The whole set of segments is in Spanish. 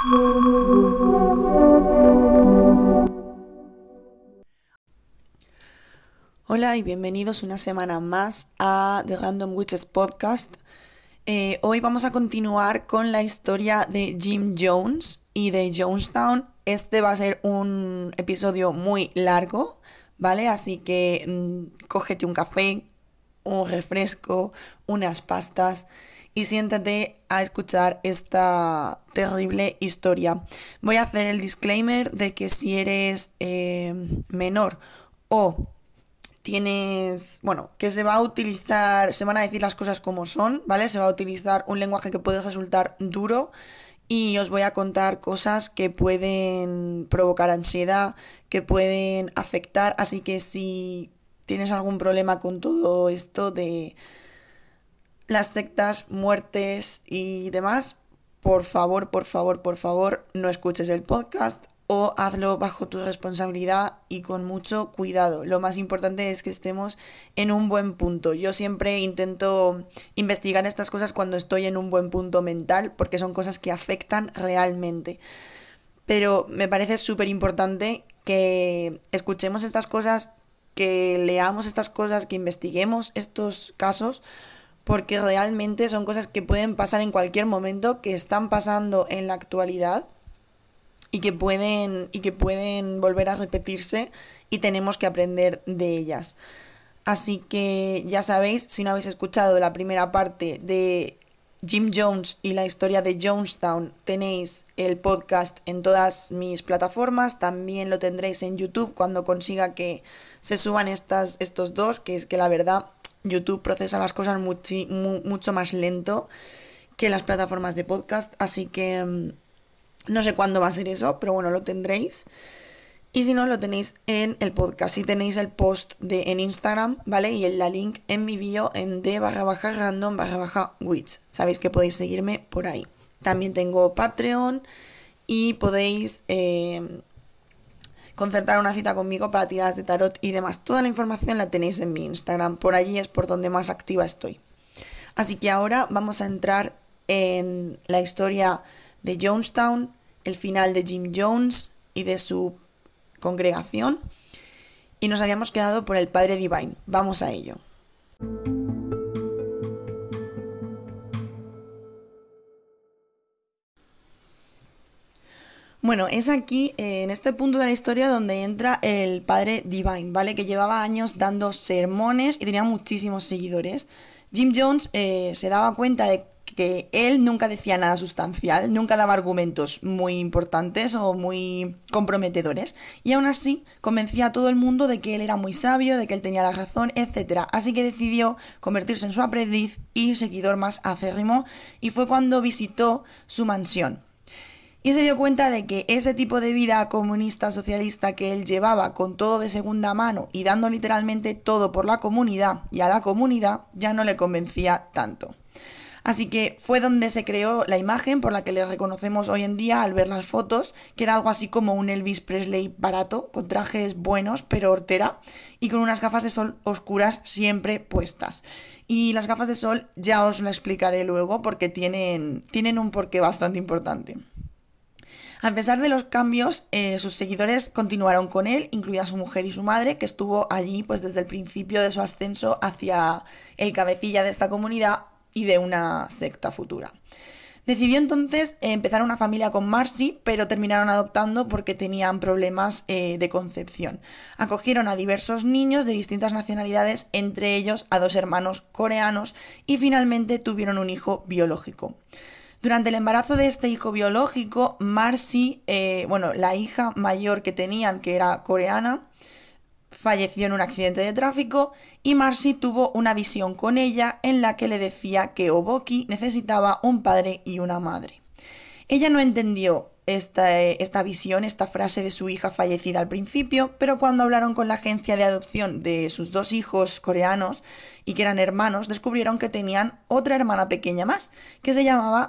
Hola y bienvenidos una semana más a The Random Witches Podcast. Hoy vamos a continuar con la historia de Jim Jones y de Jonestown. Este va a ser un episodio muy largo, ¿vale? Así que cógete un café, un refresco, unas pastas y siéntate a escuchar esta terrible historia. Voy a hacer el disclaimer de que si eres menor o que se va a utilizar, se van a decir las cosas como son, ¿vale? Se va a utilizar un lenguaje que puede resultar duro y os voy a contar cosas que pueden provocar ansiedad, que pueden afectar, así que si tienes algún problema con todo esto de las sectas, muertes y demás, por favor, no escuches el podcast o hazlo bajo tu responsabilidad y con mucho cuidado. Lo más importante es que estemos en un buen punto. Yo siempre intento investigar estas cosas cuando estoy en un buen punto mental porque son cosas que afectan realmente. Pero me parece súper importante que escuchemos estas cosas, que leamos estas cosas, que investiguemos estos casos porque realmente son cosas que pueden pasar en cualquier momento, que están pasando en la actualidad y que pueden volver a repetirse y tenemos que aprender de ellas. Así que ya sabéis, si no habéis escuchado la primera parte de Jim Jones y la historia de Jonestown, tenéis el podcast en todas mis plataformas, también lo tendréis en YouTube cuando consiga que se suban estos dos, que es que la verdad YouTube procesa las cosas mucho más lento que las plataformas de podcast, así que no sé cuándo va a ser eso, pero bueno, lo tendréis. Y si no, lo tenéis en el podcast. Si tenéis el post en Instagram, ¿vale? Y la link en mi bio en d/random/witch. Sabéis que podéis seguirme por ahí. También tengo Patreon y podéis concertar una cita conmigo para tiradas de tarot y demás. Toda la información la tenéis en mi Instagram. Por allí es por donde más activa estoy. Así que ahora vamos a entrar en la historia de Jonestown, el final de Jim Jones y de su congregación, y nos habíamos quedado por el Padre Divine. Vamos a ello. Bueno, es aquí, en este punto de la historia, donde entra el Padre Divine, ¿vale? Que llevaba años dando sermones y tenía muchísimos seguidores. Jim Jones se daba cuenta de que él nunca decía nada sustancial, nunca daba argumentos muy importantes o muy comprometedores, y aún así convencía a todo el mundo de que él era muy sabio, de que él tenía la razón, etc. Así que decidió convertirse en su aprendiz y seguidor más acérrimo, y fue cuando visitó su mansión. Y se dio cuenta de que ese tipo de vida comunista socialista que él llevaba con todo de segunda mano y dando literalmente todo por la comunidad y a la comunidad ya no le convencía tanto. Así que fue donde se creó la imagen por la que le reconocemos hoy en día al ver las fotos, que era algo así como un Elvis Presley barato, con trajes buenos pero hortera y con unas gafas de sol oscuras siempre puestas. Y las gafas de sol ya os lo explicaré luego porque tienen un porqué bastante importante. A pesar de los cambios, sus seguidores continuaron con él, incluida su mujer y su madre, que estuvo allí pues desde el principio de su ascenso hacia el cabecilla de esta comunidad y de una secta futura. Decidió entonces empezar una familia con Marcy, pero terminaron adoptando porque tenían problemas de concepción. Acogieron a diversos niños de distintas nacionalidades, entre ellos a 2 hermanos coreanos, y finalmente tuvieron un hijo biológico. Durante el embarazo de este hijo biológico, Marcy, la hija mayor que tenían, que era coreana, falleció en un accidente de tráfico y Marcy tuvo una visión con ella en la que le decía que Oboki necesitaba un padre y una madre. Ella no entendió esta visión, esta frase de su hija fallecida al principio, pero cuando hablaron con la agencia de adopción de sus 2 hijos coreanos y que eran hermanos, descubrieron que tenían otra hermana pequeña más, que se llamaba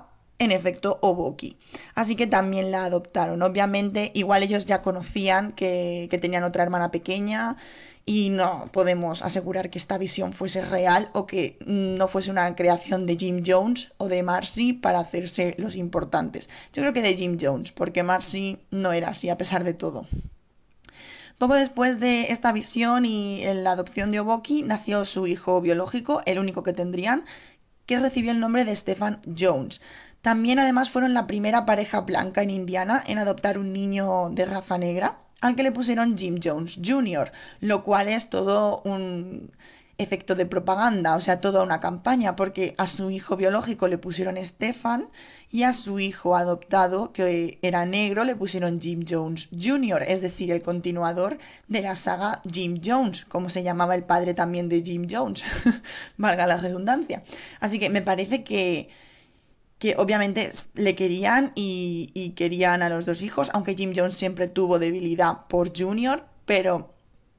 en efecto Oboki. Así que también la adoptaron. Obviamente, igual ellos ya conocían que tenían otra hermana pequeña y no podemos asegurar que esta visión fuese real o que no fuese una creación de Jim Jones o de Marcy para hacerse los importantes. Yo creo que de Jim Jones, porque Marcy no era así a pesar de todo. Poco después de esta visión y la adopción de Oboki, nació su hijo biológico, el único que tendrían, que recibió el nombre de Stephen Jones. También además fueron la primera pareja blanca en Indiana en adoptar un niño de raza negra, al que le pusieron Jim Jones Jr., lo cual es todo un efecto de propaganda, o sea, toda una campaña, porque a su hijo biológico le pusieron Stephen y a su hijo adoptado, que era negro, le pusieron Jim Jones Jr., es decir, el continuador de la saga Jim Jones, como se llamaba el padre también de Jim Jones, valga la redundancia. Así que me parece que obviamente le querían y querían a los dos hijos, aunque Jim Jones siempre tuvo debilidad por Junior, pero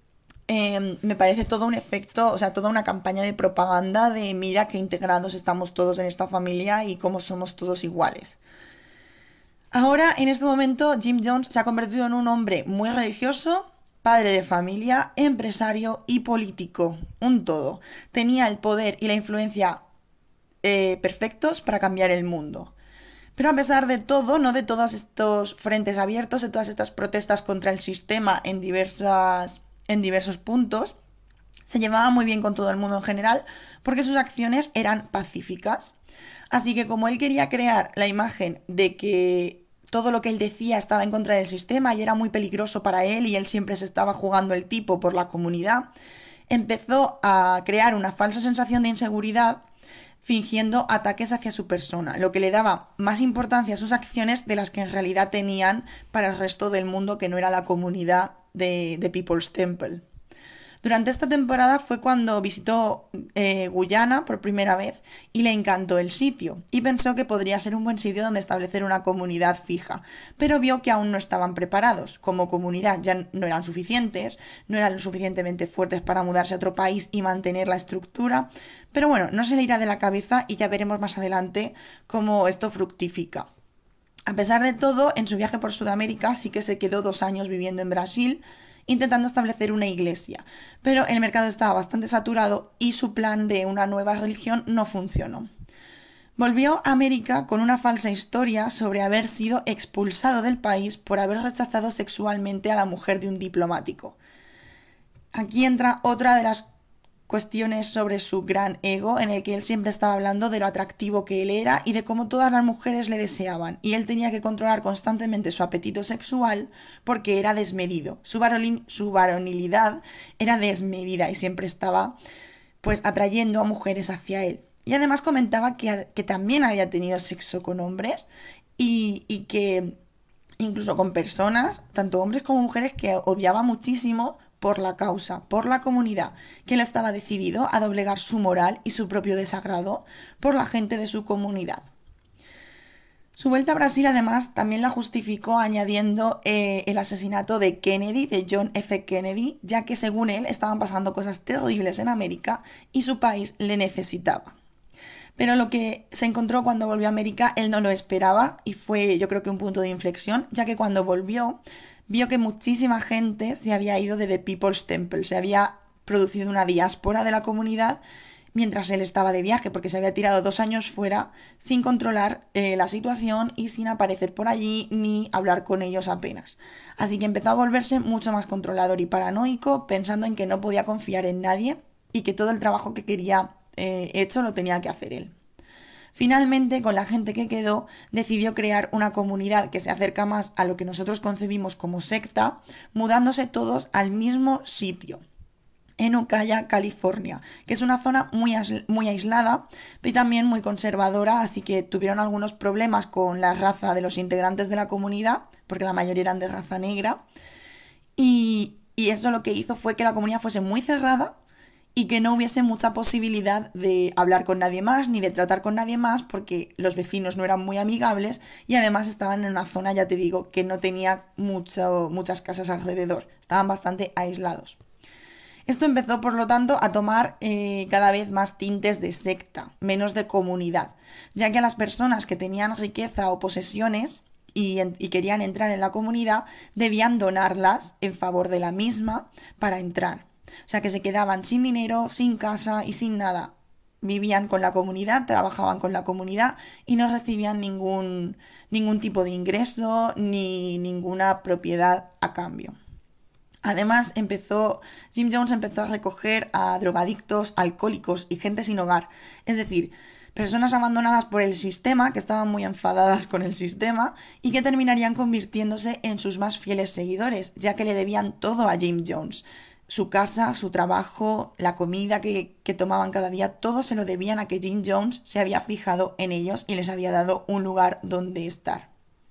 me parece todo un efecto, o sea, toda una campaña de propaganda de mira qué integrados estamos todos en esta familia y cómo somos todos iguales. Ahora, en este momento, Jim Jones se ha convertido en un hombre muy religioso, padre de familia, empresario y político, un todo. Tenía el poder y la influencia perfectos para cambiar el mundo. Pero a pesar de todo, no de todos estos frentes abiertos, de todas estas protestas contra el sistema en diversos puntos, se llevaba muy bien con todo el mundo en general porque sus acciones eran pacíficas. Así que como él quería crear la imagen de que todo lo que él decía estaba en contra del sistema y era muy peligroso para él y él siempre se estaba jugando el tipo por la comunidad, empezó a crear una falsa sensación de inseguridad fingiendo ataques hacia su persona, lo que le daba más importancia a sus acciones de las que en realidad tenían para el resto del mundo que no era la comunidad de People's Temple. Durante esta temporada fue cuando visitó Guyana por primera vez y le encantó el sitio y pensó que podría ser un buen sitio donde establecer una comunidad fija, pero vio que aún no estaban preparados. Como comunidad ya no eran suficientes, no eran lo suficientemente fuertes para mudarse a otro país y mantener la estructura, pero bueno, no se le irá de la cabeza y ya veremos más adelante cómo esto fructifica. A pesar de todo, en su viaje por Sudamérica sí que se quedó 2 años viviendo en Brasil, intentando establecer una iglesia, pero el mercado estaba bastante saturado y su plan de una nueva religión no funcionó. Volvió a América con una falsa historia sobre haber sido expulsado del país por haber rechazado sexualmente a la mujer de un diplomático. Aquí entra otra de las cuestiones sobre su gran ego, en el que él siempre estaba hablando de lo atractivo que él era y de cómo todas las mujeres le deseaban, y él tenía que controlar constantemente su apetito sexual porque era desmedido. Su varonilidad era desmedida y siempre estaba pues atrayendo a mujeres hacia él. Y además comentaba que también había tenido sexo con hombres y que incluso con personas, tanto hombres como mujeres, que odiaba muchísimo por la causa, por la comunidad, que él estaba decidido a doblegar su moral y su propio desagrado por la gente de su comunidad. Su vuelta a Brasil además también la justificó añadiendo el asesinato de Kennedy, de John F. Kennedy, ya que según él estaban pasando cosas terribles en América y su país le necesitaba. Pero lo que se encontró cuando volvió a América él no lo esperaba y fue yo creo que un punto de inflexión, ya que cuando volvió vio que muchísima gente se había ido de The People's Temple, se había producido una diáspora de la comunidad mientras él estaba de viaje, porque se había tirado 2 años fuera sin controlar la situación y sin aparecer por allí ni hablar con ellos apenas. Así que empezó a volverse mucho más controlador y paranoico, pensando en que no podía confiar en nadie y que todo el trabajo que quería hecho lo tenía que hacer él. Finalmente, con la gente que quedó, decidió crear una comunidad que se acerca más a lo que nosotros concebimos como secta, mudándose todos al mismo sitio, en Ukiah, California, que es una zona muy aislada, pero también muy conservadora, así que tuvieron algunos problemas con la raza de los integrantes de la comunidad, porque la mayoría eran de raza negra, y eso lo que hizo fue que la comunidad fuese muy cerrada, y que no hubiese mucha posibilidad de hablar con nadie más ni de tratar con nadie más porque los vecinos no eran muy amigables y además estaban en una zona, ya te digo, que no tenía muchas casas alrededor, estaban bastante aislados. Esto empezó, por lo tanto, a tomar cada vez más tintes de secta, menos de comunidad, ya que a las personas que tenían riqueza o posesiones y querían entrar en la comunidad debían donarlas en favor de la misma para entrar. O sea que se quedaban sin dinero, sin casa y sin nada. Vivían con la comunidad, trabajaban con la comunidad y no recibían ningún tipo de ingreso ni ninguna propiedad a cambio. Además, Jim Jones empezó a recoger a drogadictos, alcohólicos y gente sin hogar. Es decir, personas abandonadas por el sistema, que estaban muy enfadadas con el sistema y que terminarían convirtiéndose en sus más fieles seguidores, ya que le debían todo a Jim Jones. Su casa, su trabajo, la comida que tomaban cada día, todo se lo debían a que Jim Jones se había fijado en ellos y les había dado un lugar donde estar.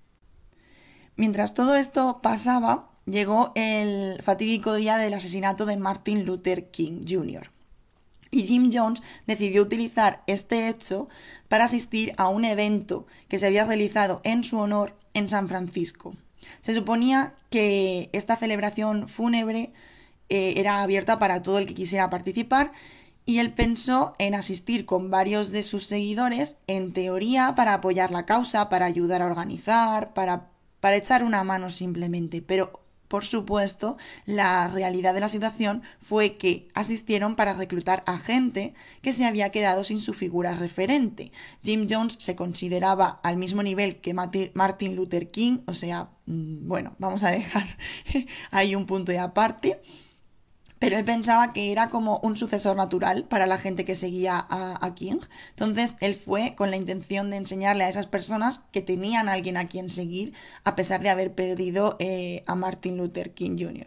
Mientras todo esto pasaba, llegó el fatídico día del asesinato de Martin Luther King Jr. Y Jim Jones decidió utilizar este hecho para asistir a un evento que se había realizado en su honor en San Francisco. Se suponía que esta celebración fúnebre era abierta para todo el que quisiera participar y él pensó en asistir con varios de sus seguidores, en teoría para apoyar la causa, para ayudar a organizar, para echar una mano simplemente, pero por supuesto, la realidad de la situación fue que asistieron para reclutar a gente que se había quedado sin su figura referente. Jim Jones se consideraba al mismo nivel que Martin Luther King, o sea, bueno, vamos a dejar ahí un punto y aparte. Pero él pensaba que era como un sucesor natural para la gente que seguía a King. Entonces él fue con la intención de enseñarle a esas personas que tenían a alguien a quien seguir, a pesar de haber perdido a Martin Luther King Jr.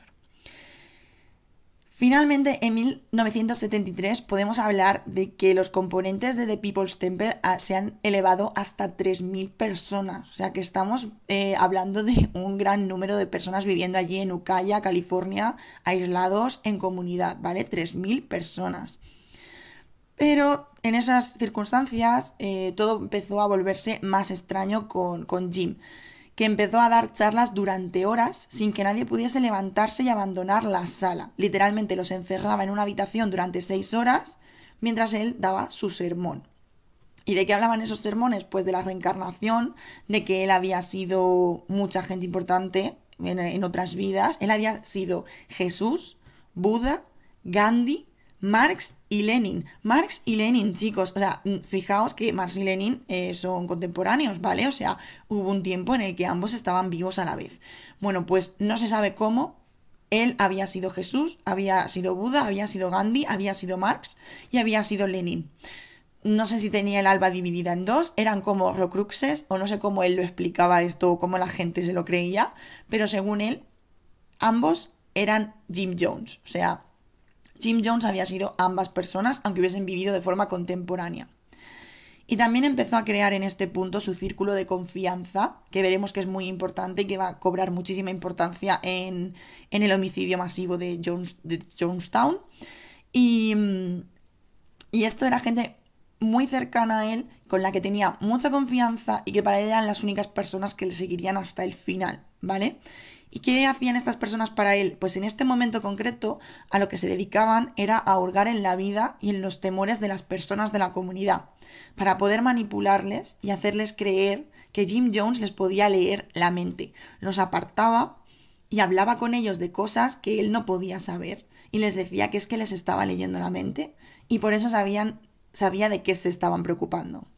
Finalmente, en 1973 podemos hablar de que los componentes de The People's Temple se han elevado hasta 3.000 personas. O sea que estamos hablando de un gran número de personas viviendo allí en Ukiah, California, aislados en comunidad, ¿vale? 3.000 personas. Pero en esas circunstancias todo empezó a volverse más extraño con Jim, que empezó a dar charlas durante horas sin que nadie pudiese levantarse y abandonar la sala. Literalmente los encerraba en una habitación durante 6 horas mientras él daba su sermón. ¿Y de qué hablaban esos sermones? Pues de la reencarnación, de que él había sido mucha gente importante en otras vidas. Él había sido Jesús, Buda, Gandhi, Marx y Lenin. Marx y Lenin, chicos, o sea, fijaos que Marx y Lenin son contemporáneos, ¿vale? O sea, hubo un tiempo en el que ambos estaban vivos a la vez. Bueno, pues no se sabe cómo. Él había sido Jesús, había sido Buda, había sido Gandhi, había sido Marx y había sido Lenin. No sé si tenía el alba dividida en dos, eran como horcruxes, o no sé cómo él lo explicaba esto o cómo la gente se lo creía, pero según él, ambos eran Jim Jones, o sea, Jim Jones había sido ambas personas, aunque hubiesen vivido de forma contemporánea. Y también empezó a crear en este punto su círculo de confianza, que veremos que es muy importante y que va a cobrar muchísima importancia en el homicidio masivo de Jonestown. Y esto era gente muy cercana a él, con la que tenía mucha confianza y que para él eran las únicas personas que le seguirían hasta el final, ¿vale? ¿Y qué hacían estas personas para él? Pues en este momento concreto a lo que se dedicaban era a hurgar en la vida y en los temores de las personas de la comunidad, para poder manipularles y hacerles creer que Jim Jones les podía leer la mente. Los apartaba y hablaba con ellos de cosas que él no podía saber y les decía que es que les estaba leyendo la mente y por eso sabía de qué se estaban preocupando.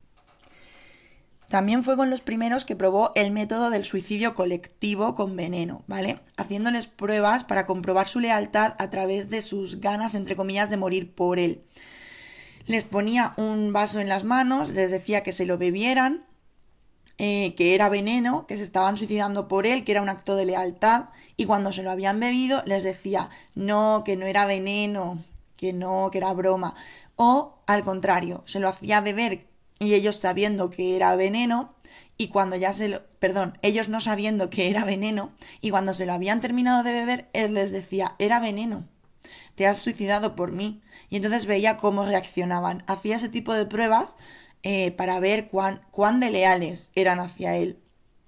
También fue con los primeros que probó el método del suicidio colectivo con veneno, ¿vale? Haciéndoles pruebas para comprobar su lealtad a través de sus ganas, entre comillas, de morir por él. Les ponía un vaso en las manos, les decía que se lo bebieran, que era veneno, que se estaban suicidando por él, que era un acto de lealtad, y cuando se lo habían bebido les decía, no, que no era veneno, que no, que era broma. O al contrario, se lo hacía beber y ellos sabiendo que era veneno, y cuando ellos no sabiendo que era veneno, y cuando se lo habían terminado de beber, él les decía, era veneno, te has suicidado por mí. Y entonces veía cómo reaccionaban. Hacía ese tipo de pruebas para ver cuán de leales eran hacia él.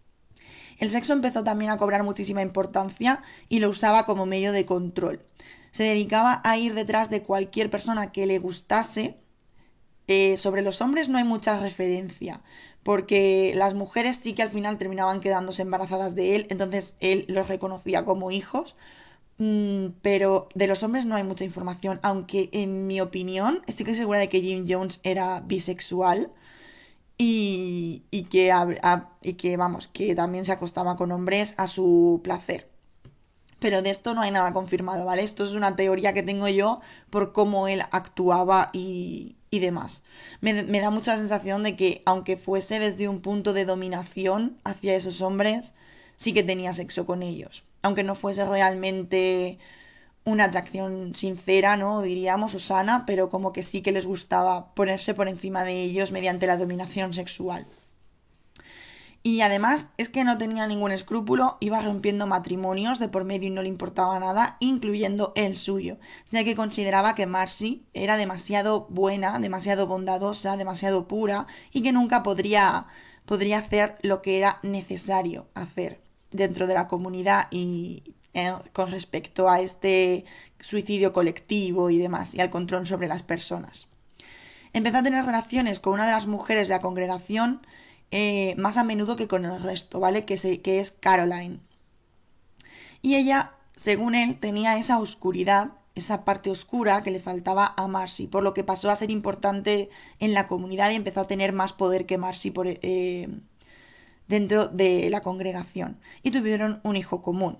El sexo empezó también a cobrar muchísima importancia y lo usaba como medio de control. Se dedicaba a ir detrás de cualquier persona que le gustase. Sobre los hombres no hay mucha referencia, porque las mujeres sí que al final terminaban quedándose embarazadas de él, entonces él los reconocía como hijos, pero de los hombres no hay mucha información, aunque en mi opinión estoy casi segura de que Jim Jones era bisexual y que, vamos, que también se acostaba con hombres a su placer. Pero de esto no hay nada confirmado, ¿vale? Esto es una teoría que tengo yo por cómo él actuaba y demás. Me da mucha sensación de que, aunque fuese desde un punto de dominación hacia esos hombres, sí que tenía sexo con ellos. Aunque no fuese realmente una atracción sincera, ¿no? Diríamos, o sana, pero como que sí que les gustaba ponerse por encima de ellos mediante la dominación sexual. Y además es que no tenía ningún escrúpulo, iba rompiendo matrimonios de por medio y no le importaba nada, incluyendo el suyo, ya que consideraba que Marcy era demasiado buena, demasiado bondadosa, demasiado pura y que nunca podría hacer lo que era necesario hacer dentro de la comunidad y con respecto a este suicidio colectivo y demás, y al control sobre las personas. Empezó a tener relaciones con una de las mujeres de la congregación más a menudo que con el resto, ¿vale? Que es Caroline. Y ella, según él, tenía esa oscuridad, esa parte oscura que le faltaba a Marcy, por lo que pasó a ser importante en la comunidad y empezó a tener más poder que Marcy dentro de la congregación. Y tuvieron un hijo común.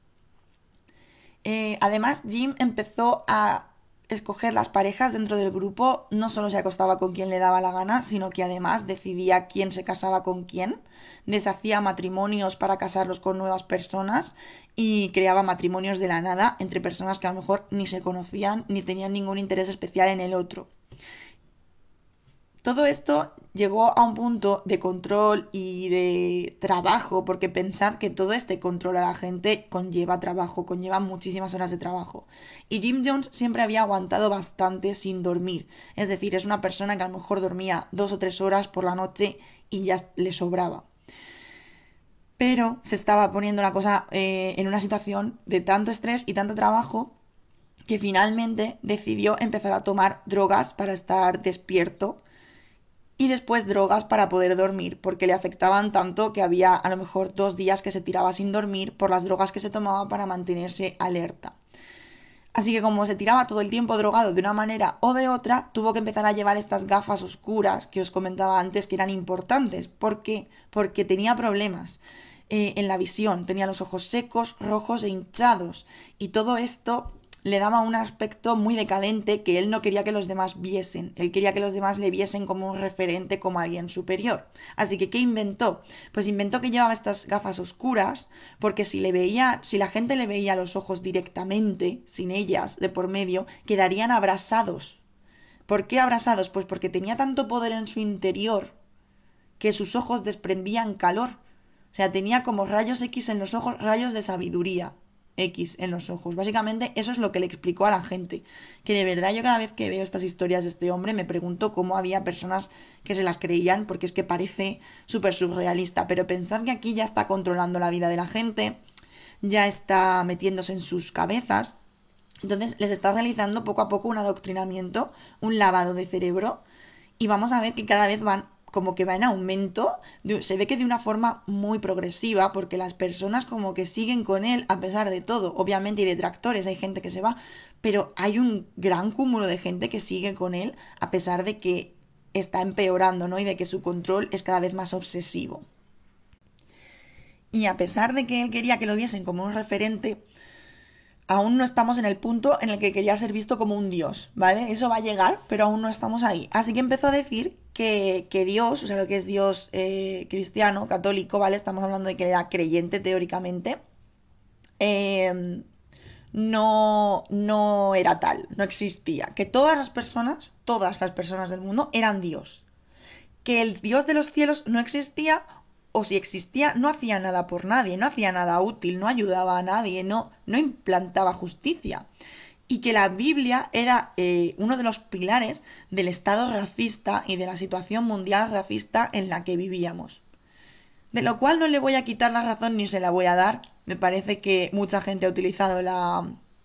Además, Jim empezó a escoger las parejas dentro del grupo, no solo se acostaba con quien le daba la gana, sino que además decidía quién se casaba con quién, deshacía matrimonios para casarlos con nuevas personas y creaba matrimonios de la nada entre personas que a lo mejor ni se conocían ni tenían ningún interés especial en el otro. Todo esto llegó a un punto de control y de trabajo, porque pensad que todo este control a la gente conlleva trabajo, conlleva muchísimas horas de trabajo. Y Jim Jones siempre había aguantado bastante sin dormir. Es decir, es una persona que a lo mejor dormía 2 o 3 horas por la noche y ya le sobraba. Pero se estaba poniendo la cosa en una situación de tanto estrés y tanto trabajo que finalmente decidió empezar a tomar drogas para estar despierto y después drogas para poder dormir, porque le afectaban tanto que había a lo mejor 2 días que se tiraba sin dormir por las drogas que se tomaba para mantenerse alerta. Así que como se tiraba todo el tiempo drogado de una manera o de otra, tuvo que empezar a llevar estas gafas oscuras que os comentaba antes que eran importantes. ¿Por qué? Porque tenía problemas en la visión, tenía los ojos secos, rojos e hinchados. Y todo esto le daba un aspecto muy decadente que él no quería que los demás viesen. Él quería que los demás le viesen como un referente, como alguien superior. Así que, ¿qué inventó? Pues inventó que llevaba estas gafas oscuras porque si la gente le veía los ojos directamente, sin ellas, de por medio, quedarían abrasados. ¿Por qué abrasados? Pues porque tenía tanto poder en su interior que sus ojos desprendían calor. O sea, tenía como rayos X en los ojos, rayos de sabiduría X en los ojos. Básicamente eso es lo que le explicó a la gente. Que de verdad yo cada vez que veo estas historias de este hombre me pregunto cómo había personas que se las creían, porque es que parece súper surrealista. Pero pensad que aquí ya está controlando la vida de la gente, ya está metiéndose en sus cabezas. Entonces les está realizando poco a poco un adoctrinamiento, un lavado de cerebro. Y vamos a ver que cada vez como que va en aumento, se ve que de una forma muy progresiva, porque las personas como que siguen con él a pesar de todo. Obviamente hay detractores, hay gente que se va, pero hay un gran cúmulo de gente que sigue con él a pesar de que está empeorando, ¿no? Y de que su control es cada vez más obsesivo. Y a pesar de que él quería que lo viesen como un referente, aún no estamos en el punto en el que quería ser visto como un dios, ¿vale? Eso va a llegar, pero aún no estamos ahí. Así que empezó a decir que Dios, o sea, lo que es Dios cristiano, católico, ¿vale? Estamos hablando de que era creyente teóricamente, eh, no era tal, no existía. Que todas las personas del mundo eran Dios. Que el Dios de los cielos no existía, o si existía, no hacía nada por nadie, no hacía nada útil, no ayudaba a nadie, no implantaba justicia. Y que la Biblia era uno de los pilares del estado racista y de la situación mundial racista en la que vivíamos. De lo cual no le voy a quitar la razón ni se la voy a dar. Me parece que mucha gente ha utilizado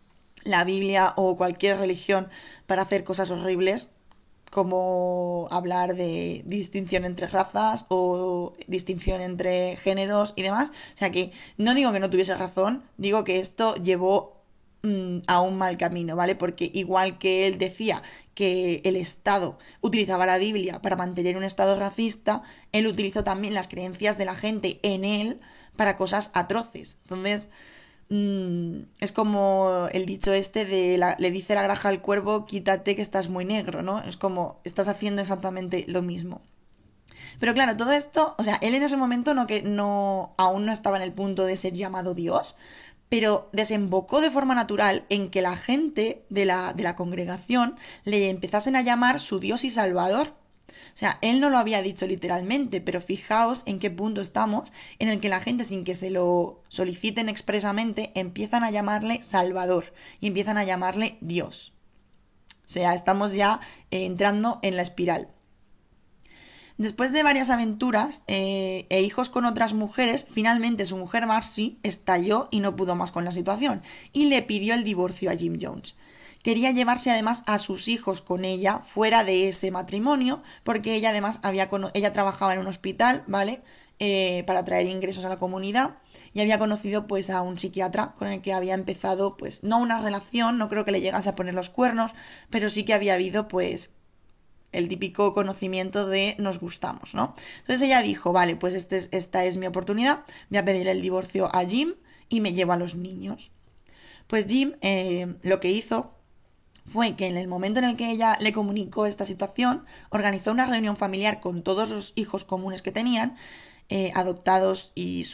la Biblia o cualquier religión para hacer cosas horribles, como hablar de distinción entre razas o distinción entre géneros y demás. O sea que no digo que no tuviese razón, digo que esto llevó a un mal camino, ¿vale? Porque igual que él decía que el Estado utilizaba la Biblia para mantener un Estado racista, él utilizó también las creencias de la gente en él para cosas atroces. Entonces, es como el dicho este de le dice la granja al cuervo, quítate que estás muy negro, ¿no? Es como estás haciendo exactamente lo mismo. Pero claro, todo esto, o sea, él en ese momento aún no estaba en el punto de ser llamado Dios, pero desembocó de forma natural en que la gente de la congregación le empezasen a llamar su Dios y Salvador. O sea, él no lo había dicho literalmente, pero fijaos en qué punto estamos en el que la gente, sin que se lo soliciten expresamente, empiezan a llamarle Salvador y empiezan a llamarle Dios. O sea, estamos ya entrando en la espiral. Después de varias aventuras e hijos con otras mujeres, finalmente su mujer Marcy estalló y no pudo más con la situación y le pidió el divorcio a Jim Jones. Quería llevarse además a sus hijos con ella fuera de ese matrimonio, porque ella además ella trabajaba en un hospital, ¿vale? Para traer ingresos a la comunidad y había conocido pues a un psiquiatra con el que había empezado pues no una relación, no creo que le llegase a poner los cuernos, pero sí que había habido pues el típico conocimiento de nos gustamos, ¿no? Entonces ella dijo, vale, pues esta es mi oportunidad, voy a pedir el divorcio a Jim y me llevo a los niños. Pues Jim lo que hizo fue que en el momento en el que ella le comunicó esta situación, organizó una reunión familiar con todos los hijos comunes que tenían, adoptados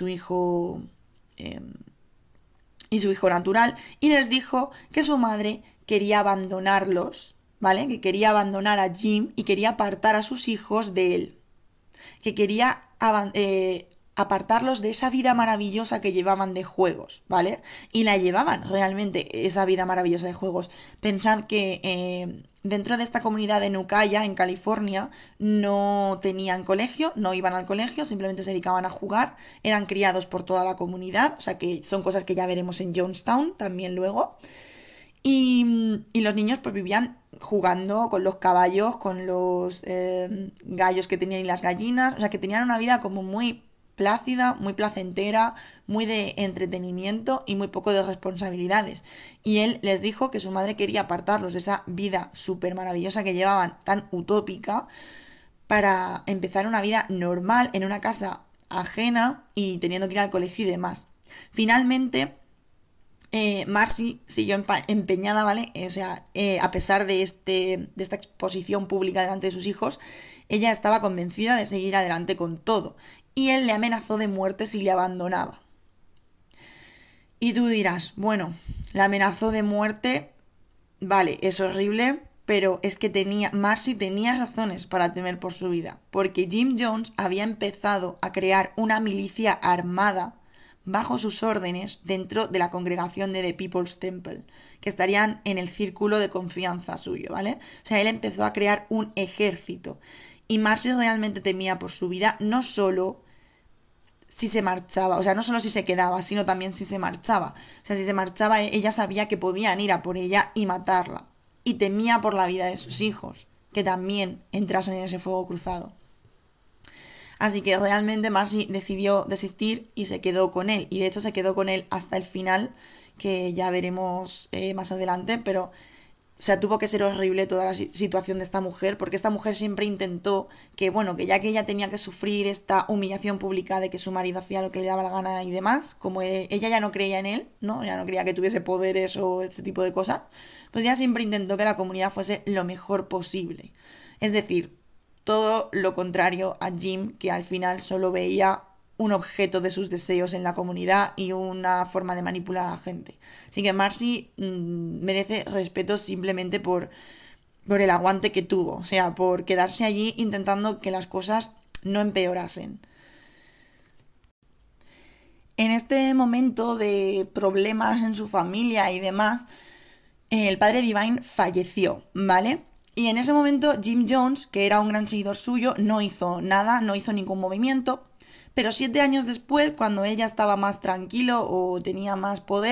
eh, y su hijo natural, y les dijo que su madre quería abandonarlos, ¿vale? Que quería abandonar a Jim y quería apartar a sus hijos de él. Que quería apartarlos de esa vida maravillosa que llevaban de juegos, ¿vale? Y la llevaban realmente, esa vida maravillosa de juegos. Pensad que dentro de esta comunidad de Nucaya, en California, no tenían colegio, no iban al colegio, simplemente se dedicaban a jugar, eran criados por toda la comunidad, o sea que son cosas que ya veremos en Jonestown también luego. Y los niños pues vivían jugando con los caballos, con los gallos que tenían y las gallinas, o sea que tenían una vida como muy plácida, muy placentera, muy de entretenimiento y muy poco de responsabilidades. Y él les dijo que su madre quería apartarlos de esa vida súper maravillosa que llevaban, tan utópica, para empezar una vida normal en una casa ajena y teniendo que ir al colegio y demás. Finalmente, Marcy siguió empeñada, ¿vale? O sea, a pesar de esta exposición pública delante de sus hijos, ella estaba convencida de seguir adelante con todo. Y él le amenazó de muerte si le abandonaba. Y tú dirás, bueno, la amenazó de muerte, vale, es horrible, pero es que Marcy tenía razones para temer por su vida, porque Jim Jones había empezado a crear una milicia armada bajo sus órdenes dentro de la congregación de The People's Temple, que estarían en el círculo de confianza suyo, ¿vale? O sea, él empezó a crear un ejército. Y Marcy realmente temía por su vida, no solo si se marchaba, o sea, no solo si se quedaba, sino también si se marchaba. O sea, si se marchaba, ella sabía que podían ir a por ella y matarla. Y temía por la vida de sus hijos, que también entrasen en ese fuego cruzado. Así que realmente Marcy decidió desistir y se quedó con él. Y de hecho se quedó con él hasta el final, que ya veremos más adelante. Pero, o sea, tuvo que ser horrible toda la situación de esta mujer, porque esta mujer siempre intentó que, bueno, que ya que ella tenía que sufrir esta humillación pública de que su marido hacía lo que le daba la gana y demás, como ella ya no creía en él, ¿no? Ya no creía que tuviese poderes o este tipo de cosas, pues ella siempre intentó que la comunidad fuese lo mejor posible. Es decir, todo lo contrario a Jim, que al final solo veía un objeto de sus deseos en la comunidad y una forma de manipular a la gente. Así que Marcy merece respeto simplemente por el aguante que tuvo, o sea, por quedarse allí intentando que las cosas no empeorasen. En este momento de problemas en su familia y demás, el padre Divine falleció, ¿vale? Y en ese momento Jim Jones, que era un gran seguidor suyo, no hizo nada, no hizo ningún movimiento, pero 7 años después, cuando ella estaba más tranquilo o tenía más poder,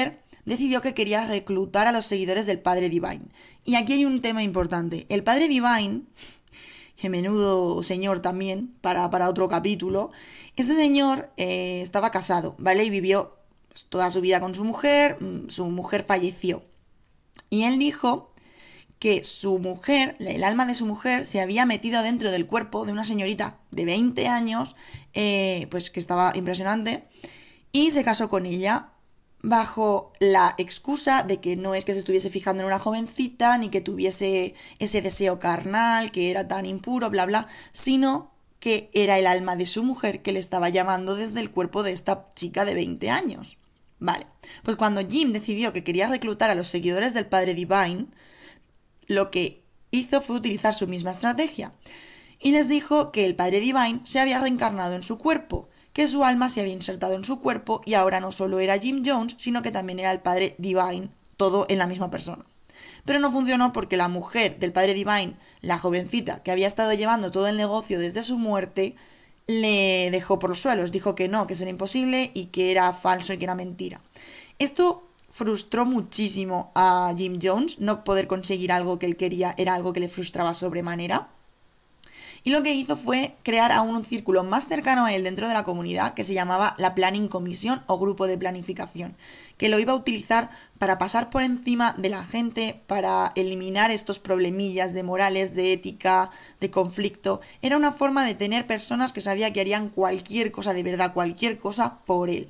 decidió que quería reclutar a los seguidores del padre Divine. Y aquí hay un tema importante. El padre Divine, que menudo señor también, para otro capítulo, este señor estaba casado, ¿vale? Y vivió pues, toda su vida con su mujer falleció. Y él dijo que su mujer, el alma de su mujer, se había metido dentro del cuerpo de una señorita de 20 años, pues que estaba impresionante, y se casó con ella bajo la excusa de que no es que se estuviese fijando en una jovencita, ni que tuviese ese deseo carnal, que era tan impuro, bla, bla, sino que era el alma de su mujer que le estaba llamando desde el cuerpo de esta chica de 20 años. Vale, pues cuando Jim decidió que quería reclutar a los seguidores del padre Divine, lo que hizo fue utilizar su misma estrategia y les dijo que el padre Divine se había reencarnado en su cuerpo, que su alma se había insertado en su cuerpo y ahora no solo era Jim Jones, sino que también era el padre Divine, todo en la misma persona. Pero no funcionó porque la mujer del padre Divine, la jovencita que había estado llevando todo el negocio desde su muerte, le dejó por los suelos, dijo que no, que eso era imposible y que era falso y que era mentira. Esto frustró muchísimo a Jim Jones, no poder conseguir algo que él quería era algo que le frustraba sobremanera. Y lo que hizo fue crear aún un círculo más cercano a él dentro de la comunidad que se llamaba la Planning Commission o Grupo de Planificación, que lo iba a utilizar para pasar por encima de la gente, para eliminar estos problemillas de morales, de ética, de conflicto. Era una forma de tener personas que sabía que harían cualquier cosa, de verdad, cualquier cosa por él.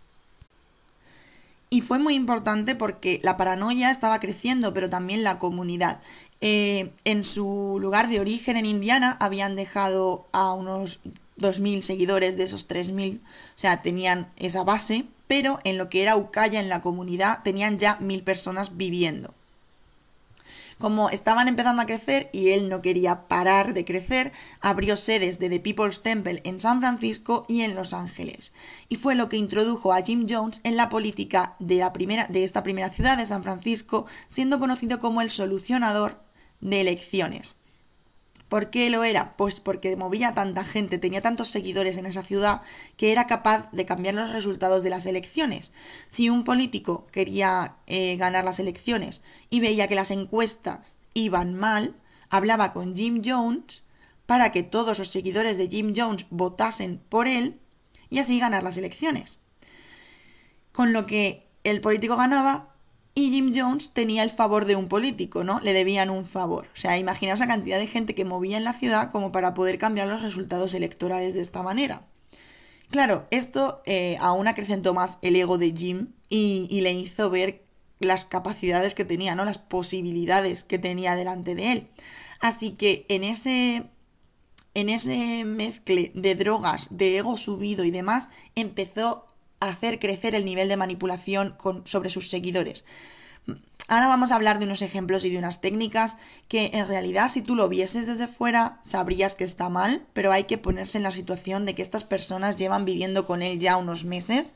Y fue muy importante porque la paranoia estaba creciendo, pero también la comunidad. En su lugar de origen en Indiana habían dejado a unos 2.000 seguidores de esos 3.000, o sea, tenían esa base, pero en lo que era Ukiah, en la comunidad, tenían ya 1.000 personas viviendo. Como estaban empezando a crecer y él no quería parar de crecer, abrió sedes de The People's Temple en San Francisco y en Los Ángeles. Y fue lo que introdujo a Jim Jones en la política de esta primera ciudad de San Francisco, siendo conocido como el solucionador de elecciones. ¿Por qué lo era? Pues porque movía tanta gente, tenía tantos seguidores en esa ciudad que era capaz de cambiar los resultados de las elecciones. Si un político quería ganar las elecciones y veía que las encuestas iban mal, hablaba con Jim Jones para que todos los seguidores de Jim Jones votasen por él y así ganar las elecciones. Con lo que el político ganaba y Jim Jones tenía el favor de un político, ¿no? Le debían un favor. O sea, imaginaos la cantidad de gente que movía en la ciudad como para poder cambiar los resultados electorales de esta manera. Claro, esto aún acrecentó más el ego de Jim y le hizo ver las capacidades que tenía, ¿no? Las posibilidades que tenía delante de él. Así que en ese mezcle de drogas, de ego subido y demás, empezó hacer crecer el nivel de manipulación sobre sus seguidores. Ahora vamos a hablar de unos ejemplos y de unas técnicas que en realidad si tú lo vieses desde fuera sabrías que está mal, pero hay que ponerse en la situación de que estas personas llevan viviendo con él ya unos meses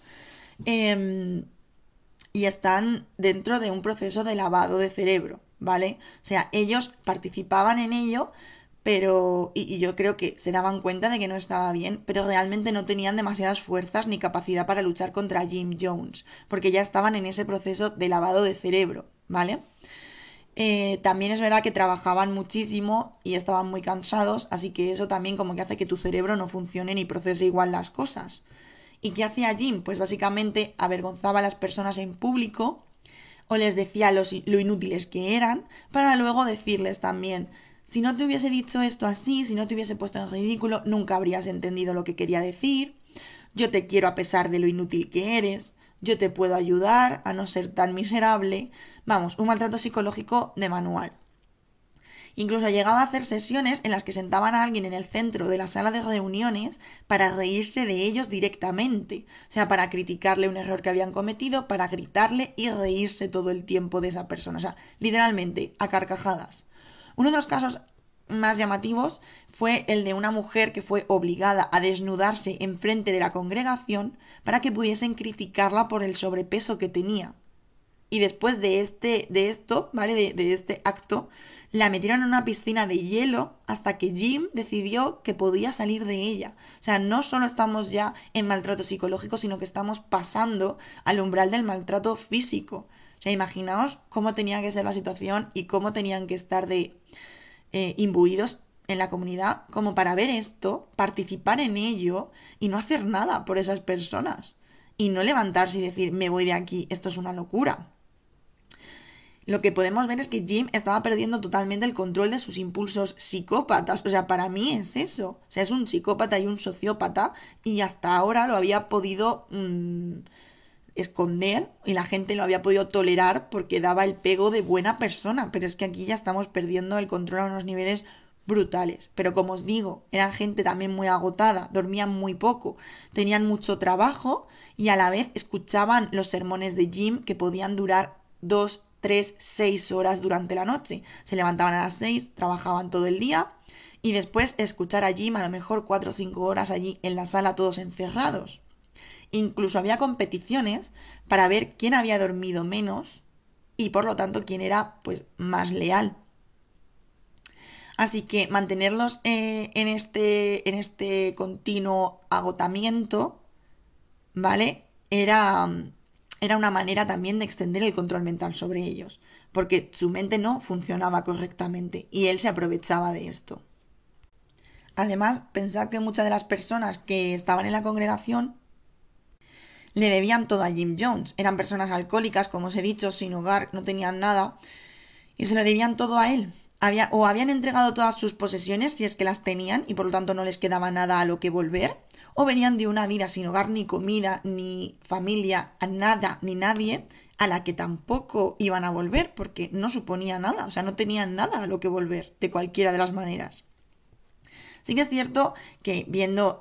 y están dentro de un proceso de lavado de cerebro, ¿vale? O sea, ellos participaban en ello, pero y yo creo que se daban cuenta de que no estaba bien, pero realmente no tenían demasiadas fuerzas ni capacidad para luchar contra Jim Jones, porque ya estaban en ese proceso de lavado de cerebro, ¿vale? También es verdad que trabajaban muchísimo y estaban muy cansados, así que eso también como que hace que tu cerebro no funcione ni procese igual las cosas. ¿Y qué hacía Jim? Pues básicamente avergonzaba a las personas en público o les decía lo inútiles que eran, para luego decirles también: si no te hubiese dicho esto así, si no te hubiese puesto en ridículo, nunca habrías entendido lo que quería decir. Yo te quiero a pesar de lo inútil que eres. Yo te puedo ayudar a no ser tan miserable. Vamos, un maltrato psicológico de manual. Incluso llegaba a hacer sesiones en las que sentaban a alguien en el centro de la sala de reuniones para reírse de ellos directamente. O sea, para criticarle un error que habían cometido, para gritarle y reírse todo el tiempo de esa persona. O sea, literalmente, a carcajadas. Uno de los casos más llamativos fue el de una mujer que fue obligada a desnudarse enfrente de la congregación para que pudiesen criticarla por el sobrepeso que tenía. Y después de esto, ¿vale? De este acto, la metieron en una piscina de hielo hasta que Jim decidió que podía salir de ella. O sea, no solo estamos ya en maltrato psicológico, sino que estamos pasando al umbral del maltrato físico. O sea, imaginaos cómo tenía que ser la situación y cómo tenían que estar de imbuidos en la comunidad como para ver esto, participar en ello y no hacer nada por esas personas. Y no levantarse y decir, me voy de aquí, esto es una locura. Lo que podemos ver es que Jim estaba perdiendo totalmente el control de sus impulsos psicópatas. O sea, para mí es eso. O sea, es un psicópata y un sociópata y hasta ahora lo había podido esconder y la gente lo había podido tolerar porque daba el pego de buena persona. Pero es que aquí ya estamos perdiendo el control a unos niveles brutales. Pero como os digo, era gente también muy agotada, dormían muy poco, tenían mucho trabajo y a la vez escuchaban los sermones de Jim que podían durar 2, 3, 6 horas durante la noche. Se levantaban a las 6, trabajaban todo el día y después escuchar a Jim a lo mejor 4 o 5 horas allí en la sala todos encerrados. Incluso había competiciones para ver quién había dormido menos y por lo tanto quién era pues más leal. Así que mantenerlos en este continuo agotamiento, ¿vale? Era una manera también de extender el control mental sobre ellos, porque su mente no funcionaba correctamente y él se aprovechaba de esto. Además, pensad que muchas de las personas que estaban en la congregación le debían todo a Jim Jones. Eran personas alcohólicas, como os he dicho, sin hogar, no tenían nada y se lo debían todo a él. O habían entregado todas sus posesiones si es que las tenían y por lo tanto no les quedaba nada a lo que volver, o venían de una vida sin hogar, ni comida, ni familia, nada, ni nadie, a la que tampoco iban a volver porque no suponía nada, o sea, no tenían nada a lo que volver de cualquiera de las maneras. Sí que es cierto que viendo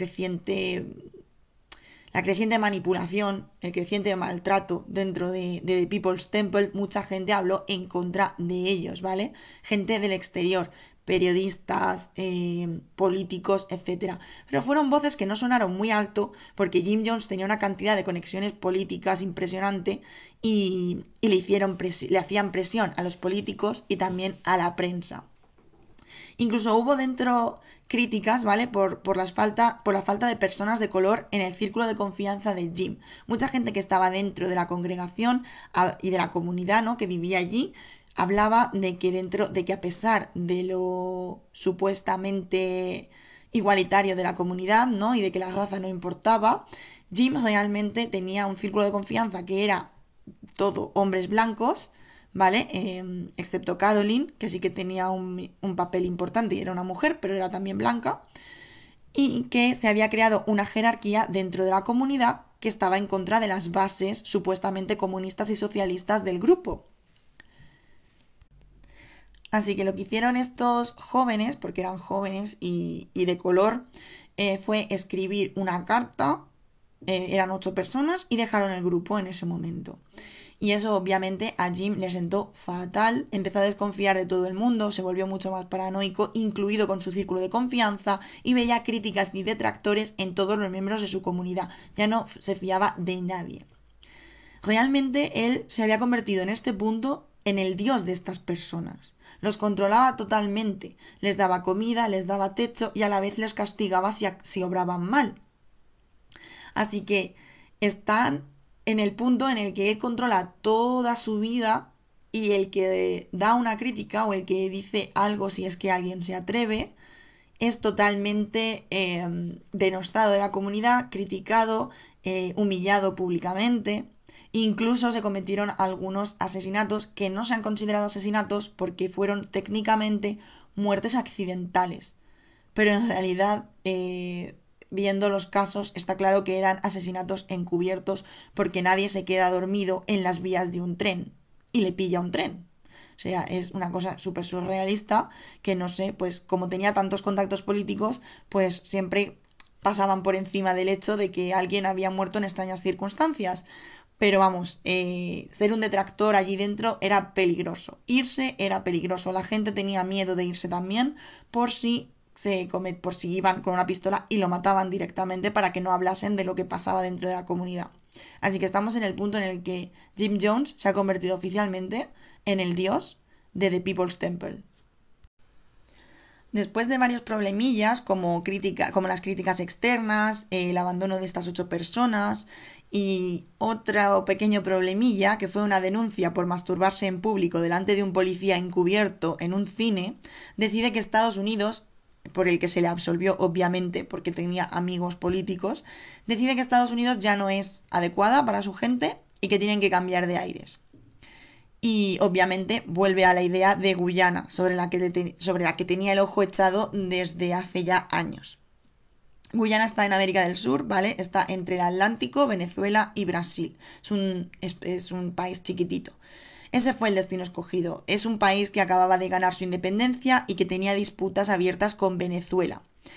la creciente manipulación, el creciente maltrato dentro de The People's Temple, mucha gente habló en contra de ellos, ¿vale? Gente del exterior, periodistas, políticos, etcétera. Pero fueron voces que no sonaron muy alto porque Jim Jones tenía una cantidad de conexiones políticas impresionante y le hacían presión a los políticos y también a la prensa. Incluso hubo dentro críticas, ¿vale? Por la falta de personas de color en el círculo de confianza de Jim. Mucha gente que estaba dentro de la congregación y de la comunidad, ¿no? Que vivía allí, hablaba de que a pesar de lo supuestamente igualitario de la comunidad, ¿no? Y de que la raza no importaba, Jim realmente tenía un círculo de confianza que era todo hombres blancos, ¿vale? Excepto Caroline, que sí que tenía un papel importante y era una mujer, pero era también blanca, y que se había creado una jerarquía dentro de la comunidad que estaba en contra de las bases supuestamente comunistas y socialistas del grupo. Así que lo que hicieron estos jóvenes, porque eran jóvenes y de color, fue escribir una carta, eran 8 personas, y dejaron el grupo en ese momento. Y eso obviamente a Jim le sentó fatal, empezó a desconfiar de todo el mundo, se volvió mucho más paranoico, incluido con su círculo de confianza, y veía críticas y detractores en todos los miembros de su comunidad. Ya no se fiaba de nadie. Realmente él se había convertido en este punto en el dios de estas personas. Los controlaba totalmente, les daba comida, les daba techo y a la vez les castigaba si obraban mal. Así que están en el punto en el que él controla toda su vida y el que da una crítica o el que dice algo si es que alguien se atreve es totalmente denostado de la comunidad, criticado, humillado públicamente. Incluso se cometieron algunos asesinatos que no se han considerado asesinatos porque fueron técnicamente muertes accidentales. Pero en realidad, viendo los casos, está claro que eran asesinatos encubiertos porque nadie se queda dormido en las vías de un tren y le pilla un tren. O sea, es una cosa súper surrealista que no sé, pues como tenía tantos contactos políticos, pues siempre pasaban por encima del hecho de que alguien había muerto en extrañas circunstancias. Pero vamos, ser un detractor allí dentro era peligroso. Irse era peligroso. La gente tenía miedo de irse también por si iban con una pistola y lo mataban directamente para que no hablasen de lo que pasaba dentro de la comunidad. Así que estamos en el punto en el que Jim Jones se ha convertido oficialmente en el dios de The People's Temple. Después de varios problemillas, como las críticas externas, el abandono de estas 8 personas y otro pequeño problemilla, que fue una denuncia por masturbarse en público delante de un policía encubierto en un cine, decide que Estados Unidos, por el que se le absolvió obviamente porque tenía amigos políticos, decide que Estados Unidos ya no es adecuada para su gente y que tienen que cambiar de aires. Y obviamente vuelve a la idea de Guyana, sobre la que tenía el ojo echado desde hace ya años. Guyana está en América del Sur, ¿vale? Está entre el Atlántico, Venezuela y Brasil. Es un país chiquitito. Ese fue el destino escogido. Es un país que acababa de ganar su independencia y que tenía disputas abiertas con Venezuela.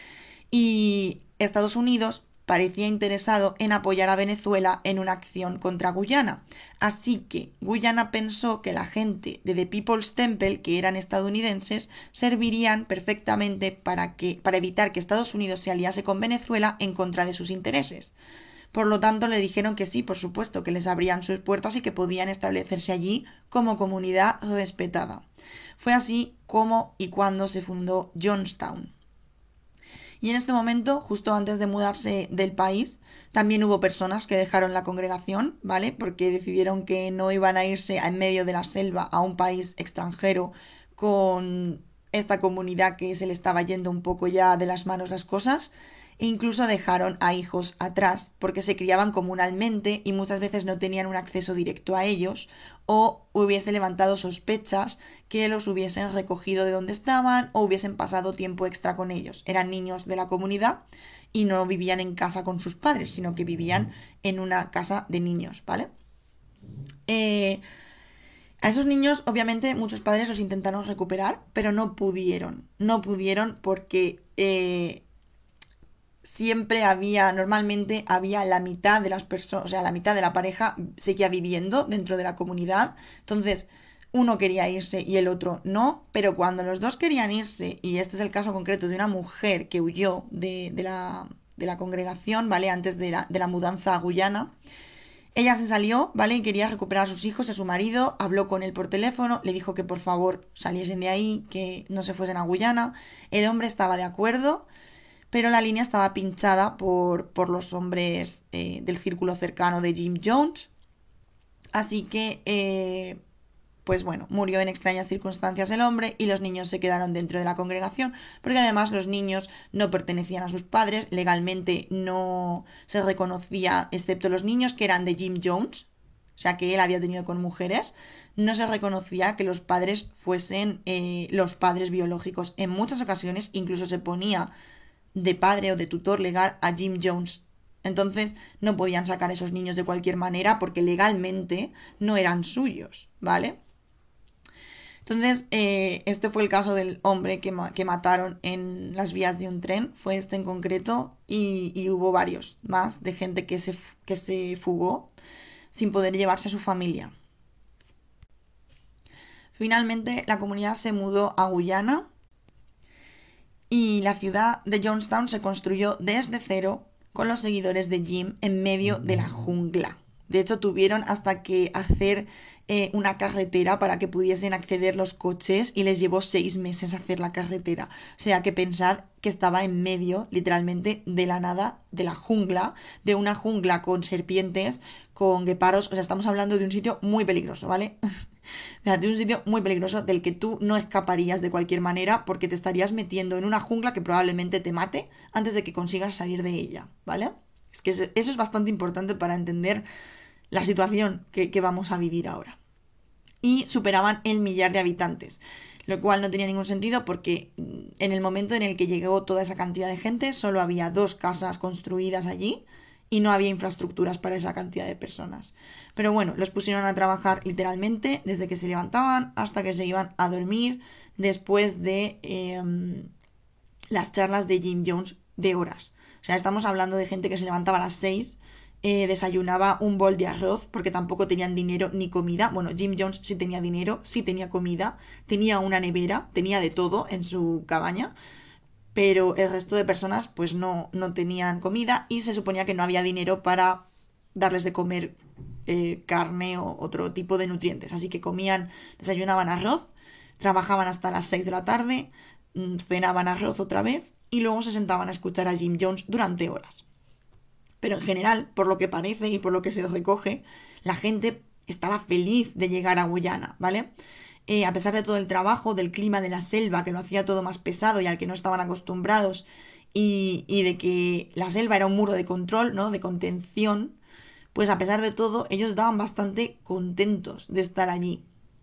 Y Estados Unidos parecía interesado en apoyar a Venezuela en una acción contra Guyana. Así que Guyana pensó que la gente de The People's Temple, que eran estadounidenses, servirían perfectamente para evitar que Estados Unidos se aliase con Venezuela en contra de sus intereses. Por lo tanto, le dijeron que sí, por supuesto, que les abrían sus puertas y que podían establecerse allí como comunidad respetada. Fue así como y cuando se fundó Jonestown. Y en este momento, justo antes de mudarse del país, también hubo personas que dejaron la congregación, ¿vale? Porque decidieron que no iban a irse en medio de la selva a un país extranjero con esta comunidad que se le estaba yendo un poco ya de las manos las cosas. E incluso dejaron a hijos atrás porque se criaban comunalmente y muchas veces no tenían un acceso directo a ellos o hubiese levantado sospechas que los hubiesen recogido de donde estaban o hubiesen pasado tiempo extra con ellos. Eran niños de la comunidad y no vivían en casa con sus padres, sino que vivían en una casa de niños, ¿vale? A esos niños, obviamente, muchos padres los intentaron recuperar, pero no pudieron. No pudieron porque normalmente había la mitad de las personas, o sea, la mitad de la pareja seguía viviendo dentro de la comunidad. Entonces, uno quería irse y el otro no, pero cuando los dos querían irse, y este es el caso concreto de una mujer que huyó de la congregación, ¿vale? Antes de la mudanza a Guyana, ella se salió, ¿vale? Y quería recuperar a sus hijos, a su marido, habló con él por teléfono, le dijo que por favor saliesen de ahí, que no se fuesen a Guyana. El hombre estaba de acuerdo, pero la línea estaba pinchada por los hombres del círculo cercano de Jim Jones. Así que, pues bueno, murió en extrañas circunstancias el hombre y los niños se quedaron dentro de la congregación, porque además los niños no pertenecían a sus padres, legalmente no se reconocía, excepto los niños que eran de Jim Jones, o sea que él había tenido con mujeres, no se reconocía que los padres fuesen los padres biológicos. En muchas ocasiones incluso se ponía de padre o de tutor legal a Jim Jones. Entonces no podían sacar a esos niños de cualquier manera porque legalmente no eran suyos, ¿vale? Entonces, este fue el caso del hombre que mataron en las vías de un tren, fue este en concreto, y hubo varios más de gente que se fugó sin poder llevarse a su familia. Finalmente, la comunidad se mudó a Guyana y la ciudad de Jonestown se construyó desde cero con los seguidores de Jim en medio de la jungla. De hecho, tuvieron hasta que hacer una carretera para que pudiesen acceder los coches y les llevó 6 meses hacer la carretera. O sea que pensad que estaba en medio, literalmente, de la nada, de la jungla, de una jungla con serpientes, con guepardos. O sea, estamos hablando de un sitio muy peligroso, ¿vale? O sea, de un sitio muy peligroso del que tú no escaparías de cualquier manera porque te estarías metiendo en una jungla que probablemente te mate antes de que consigas salir de ella, ¿vale? Es que eso es bastante importante para entender la situación que vamos a vivir ahora. Y superaban el 1.000.000 de habitantes, lo cual no tenía ningún sentido porque en el momento en el que llegó toda esa cantidad de gente solo había 2 casas construidas allí y no había infraestructuras para esa cantidad de personas. Pero bueno, los pusieron a trabajar literalmente desde que se levantaban hasta que se iban a dormir después de las charlas de Jim Jones de horas. O sea, estamos hablando de gente que se levantaba a las 6, desayunaba un bol de arroz porque tampoco tenían dinero ni comida. Bueno, Jim Jones sí tenía dinero, sí tenía comida, tenía una nevera, tenía de todo en su cabaña, pero el resto de personas pues no tenían comida y se suponía que no había dinero para darles de comer carne o otro tipo de nutrientes. Así que desayunaban arroz, trabajaban hasta las 6 de la tarde, cenaban arroz otra vez y luego se sentaban a escuchar a Jim Jones durante horas. Pero en general, por lo que parece y por lo que se recoge, la gente estaba feliz de llegar a Guyana, ¿vale? A pesar de todo el trabajo, del clima de la selva, que lo hacía todo más pesado y al que no estaban acostumbrados, y de que la selva era un muro de control, ¿no? De contención, pues a pesar de todo, ellos estaban bastante contentos de estar allí.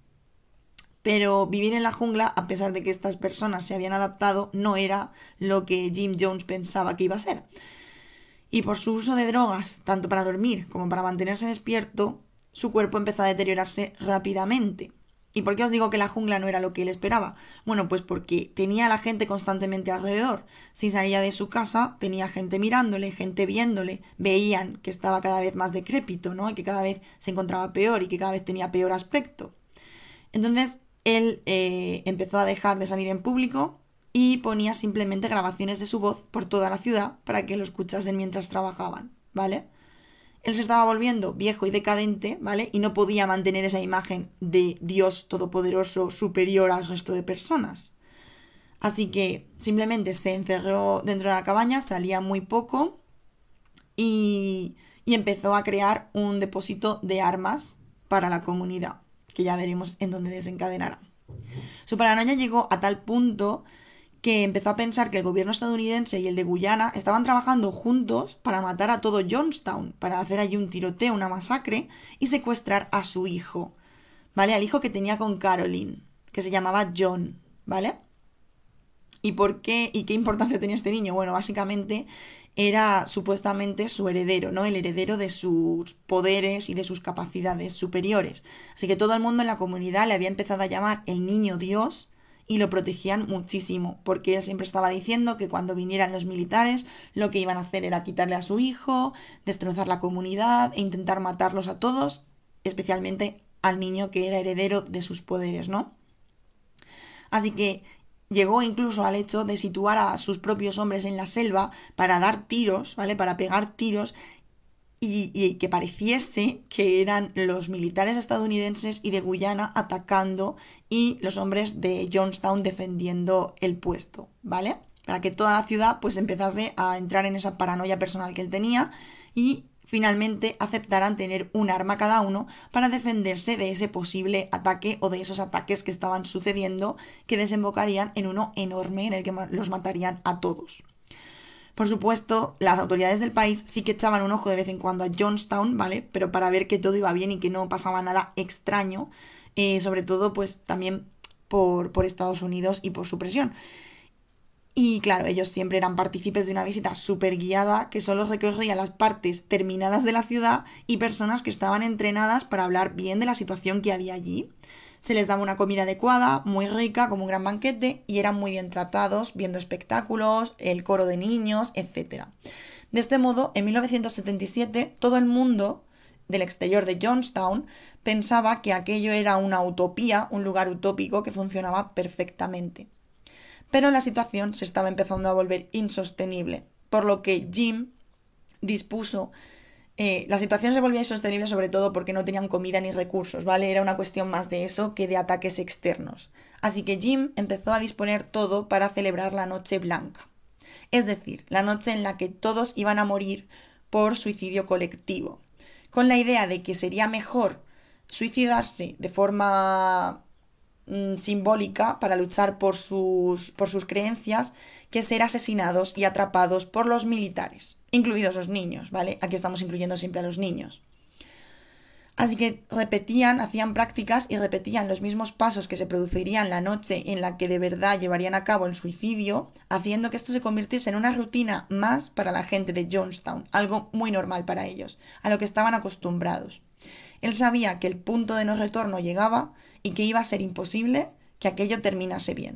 Pero vivir en la jungla, a pesar de que estas personas se habían adaptado, no era lo que Jim Jones pensaba que iba a ser. Y por su uso de drogas, tanto para dormir como para mantenerse despierto, su cuerpo empezó a deteriorarse rápidamente. ¿Y por qué os digo que la jungla no era lo que él esperaba? Bueno, pues porque tenía a la gente constantemente alrededor. Si salía de su casa, tenía gente mirándole, gente viéndole. Veían que estaba cada vez más decrépito, ¿no? Y que cada vez se encontraba peor y que cada vez tenía peor aspecto. Entonces, él empezó a dejar de salir en público y ponía simplemente grabaciones de su voz por toda la ciudad para que lo escuchasen mientras trabajaban, ¿vale? Él se estaba volviendo viejo y decadente, ¿vale? Y no podía mantener esa imagen de Dios todopoderoso superior al resto de personas. Así que simplemente se encerró dentro de la cabaña, salía muy poco y empezó a crear un depósito de armas para la comunidad, que ya veremos en dónde desencadenará. Su paranoia llegó a tal punto que empezó a pensar que el gobierno estadounidense y el de Guyana estaban trabajando juntos para matar a todo Jonestown, para hacer allí un tiroteo, una masacre y secuestrar a su hijo, ¿vale? Al hijo que tenía con Caroline, que se llamaba John, ¿vale? ¿Y por qué y qué importancia tenía este niño? Bueno, básicamente era supuestamente su heredero, ¿no? El heredero de sus poderes y de sus capacidades superiores. Así que todo el mundo en la comunidad le había empezado a llamar el niño Dios y lo protegían muchísimo, porque él siempre estaba diciendo que cuando vinieran los militares lo que iban a hacer era quitarle a su hijo, destrozar la comunidad e intentar matarlos a todos, especialmente al niño que era heredero de sus poderes, ¿no? Así que llegó incluso al hecho de situar a sus propios hombres en la selva para dar tiros, ¿vale? Para pegar tiros y que pareciese que eran los militares estadounidenses y de Guyana atacando y los hombres de Jonestown defendiendo el puesto, ¿vale? Para que toda la ciudad pues empezase a entrar en esa paranoia personal que él tenía y finalmente aceptaran tener un arma cada uno para defenderse de ese posible ataque o de esos ataques que estaban sucediendo que desembocarían en uno enorme en el que los matarían a todos. Por supuesto, las autoridades del país sí que echaban un ojo de vez en cuando a Jonestown, ¿vale? Pero para ver que todo iba bien y que no pasaba nada extraño, sobre todo pues también por Estados Unidos y por su presión. Y claro, ellos siempre eran partícipes de una visita súper guiada que solo recorría las partes terminadas de la ciudad y personas que estaban entrenadas para hablar bien de la situación que había allí. Se les daba una comida adecuada, muy rica, como un gran banquete, y eran muy bien tratados, viendo espectáculos, el coro de niños, etc. De este modo, en 1977, todo el mundo del exterior de Jonestown pensaba que aquello era una utopía, un lugar utópico que funcionaba perfectamente. Pero la situación se estaba empezando a volver insostenible, por lo que Jim dispuso. La situación se volvía insostenible sobre todo porque no tenían comida ni recursos, ¿vale? Era una cuestión más de eso que de ataques externos. Así que Jim empezó a disponer todo para celebrar la Noche Blanca. Es decir, la noche en la que todos iban a morir por suicidio colectivo. Con la idea de que sería mejor suicidarse de forma simbólica para luchar por sus creencias que ser asesinados y atrapados por los militares, incluidos los niños, ¿vale? Aquí estamos incluyendo siempre a los niños. Así que hacían prácticas y repetían los mismos pasos que se producirían la noche en la que de verdad llevarían a cabo el suicidio, haciendo que esto se convirtiese en una rutina más para la gente de Jonestown, algo muy normal para ellos, a lo que estaban acostumbrados. Él sabía que el punto de no retorno llegaba y que iba a ser imposible que aquello terminase bien.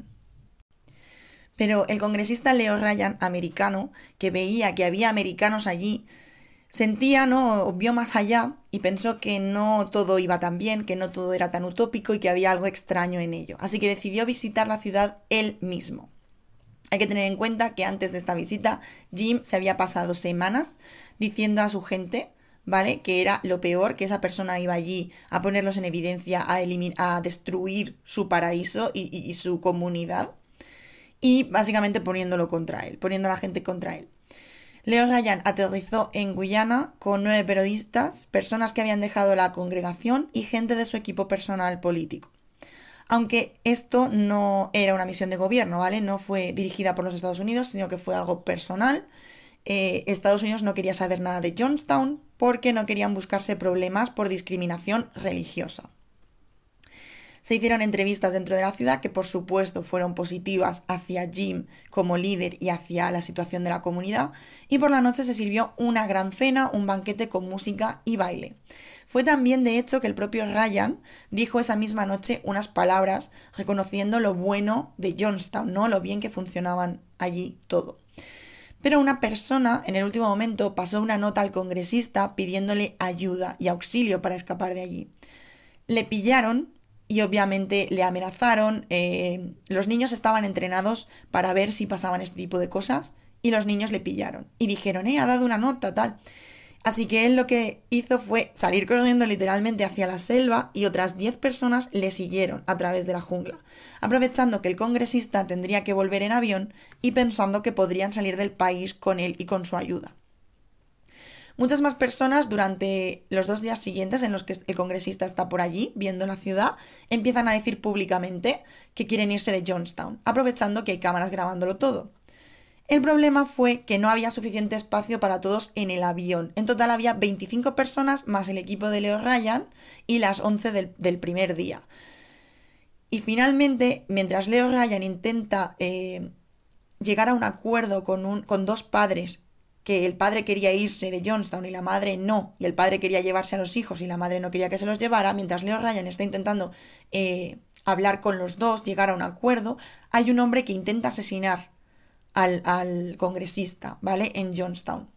Pero el congresista Leo Ryan, americano, que veía que había americanos allí, sentía, ¿no? Vio más allá y pensó que no todo iba tan bien, que no todo era tan utópico y que había algo extraño en ello. Así que decidió visitar la ciudad él mismo. Hay que tener en cuenta que antes de esta visita, Jim se había pasado semanas diciendo a su gente, ¿vale? Que era lo peor, que esa persona iba allí a ponerlos en evidencia, a destruir su paraíso y su comunidad, y básicamente poniéndolo contra él, poniendo a la gente contra él. Leo Ryan aterrizó en Guyana con 9 periodistas, personas que habían dejado la congregación y gente de su equipo personal político. Aunque esto no era una misión de gobierno, ¿vale? No fue dirigida por los Estados Unidos, sino que fue algo personal. Estados Unidos no quería saber nada de Johnstown porque no querían buscarse problemas por discriminación religiosa. Se hicieron entrevistas dentro de la ciudad que por supuesto fueron positivas hacia Jim como líder y hacia la situación de la comunidad, y por la noche se sirvió una gran cena, un banquete con música y baile. Fue también de hecho que el propio Ryan dijo esa misma noche unas palabras reconociendo lo bueno de Johnstown, ¿no? Lo bien que funcionaban allí todo. Pero una persona en el último momento pasó una nota al congresista pidiéndole ayuda y auxilio para escapar de allí. Le pillaron y obviamente le amenazaron. Los niños estaban entrenados para ver si pasaban este tipo de cosas y los niños le pillaron y dijeron, ha dado una nota, tal. Así que él lo que hizo fue salir corriendo literalmente hacia la selva y otras 10 personas le siguieron a través de la jungla, aprovechando que el congresista tendría que volver en avión y pensando que podrían salir del país con él y con su ayuda. Muchas más personas durante los 2 días siguientes en los que el congresista está por allí viendo la ciudad empiezan a decir públicamente que quieren irse de Johnstown, aprovechando que hay cámaras grabándolo todo. El problema fue que no había suficiente espacio para todos en el avión. En total había 25 personas más el equipo de Leo Ryan y las 11 del primer día. Y finalmente, mientras Leo Ryan intenta llegar a un acuerdo con 2 padres, que el padre quería irse de Johnstown y la madre no, y el padre quería llevarse a los hijos y la madre no quería que se los llevara, mientras Leo Ryan está intentando hablar con los dos, llegar a un acuerdo, hay un hombre que intenta asesinar al congresista, ¿vale? En Johnstown.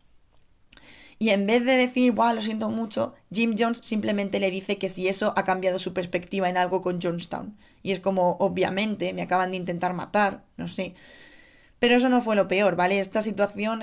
Y en vez de decir, wow, lo siento mucho, Jim Jones simplemente le dice que si eso ha cambiado su perspectiva en algo con Johnstown. Y es como, obviamente, me acaban de intentar matar, no sé. Pero eso no fue lo peor, ¿vale? Esta situación